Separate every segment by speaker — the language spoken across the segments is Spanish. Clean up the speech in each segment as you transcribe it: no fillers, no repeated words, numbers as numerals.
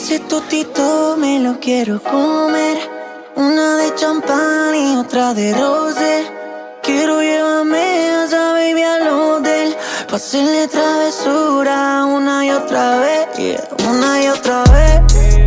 Speaker 1: Ese totito me lo quiero comer. Una de champán y otra de rosé. Quiero llevarme a esa baby al hotel pa' hacerle travesura una y otra vez, yeah. Una y otra vez,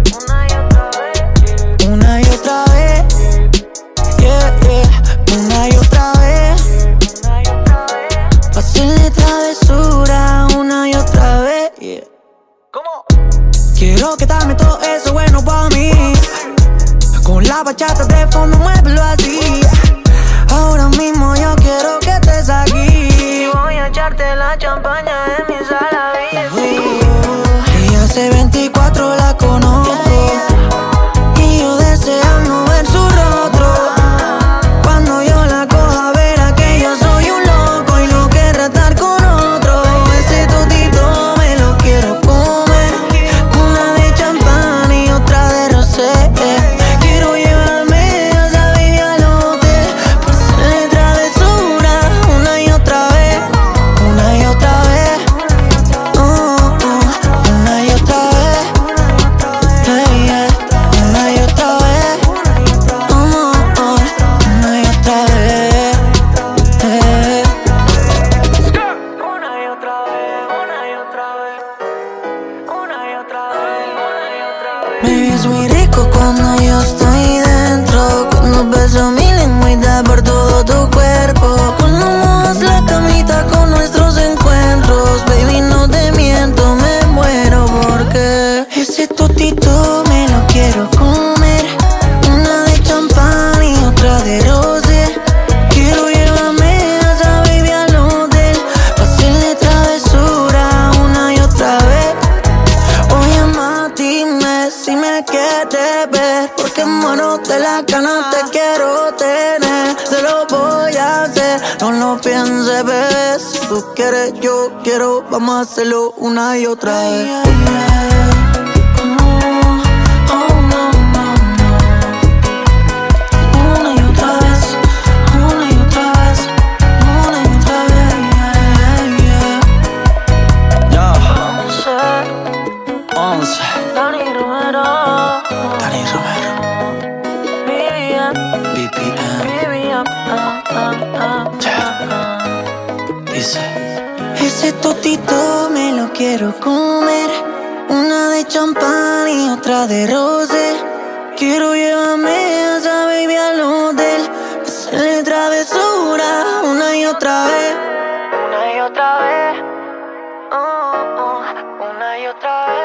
Speaker 1: una y otra vez, yeah, yeah. Una y otra vez, pa' hacerle travesura una y otra vez, yeah. ¿Cómo? Quiero que dame todo eso bueno pa' mí. Con la bachata de fondo muévelo así. Ahora mismo yo quiero que estés aquí. Voy a echarte la champaña en mi sala VIP. Ella hace 24 la conozco, y yo deseando ver su rostro. Cuando yo la coja verá que yo soy un loco y no querrá estar con otro. Ese totito me lo quiero comer. Una de champán y otra de rosé. Quiero llevarme a esa baby al hotel pa' hacerle travesura una y otra vez. Una y otra vez, una y otra vez, hey, yeah. Una y otra vez, una y otra vez, hey. Una y otra vez, una y otra vez, una y otra vez, una y otra vez. Baby, es muy rico cuando yo estoy dentro, cuando beso mi lengüita por todo tu cuerpo, cuando mojas la camita con nuestros encuentros. Baby, no te miento, me muero porque ese totito me lo quiero comer. Una de champán y otra de rosé. Quiero llevarme a esa baby al hotel pa' hacerle travesura una y otra vez. Oye, ma, dime si me quieres ver, porque muero de la ganas, te quiero tener. Te lo voy a hacer, no lo pienses, ves. Si tú quieres, yo quiero, vamos a hacerlo una y otra vez. Una y otra vez, una y otra vez, una y otra vez, yeah, yeah. 11 Dani Romero, BPM, dice: ese totito me lo quiero comer. Una de champán y otra de rosé. Quiero llevarme a esa baby al hotel pa' hacerle travesura una y otra vez. Una y otra vez, una y otra vez.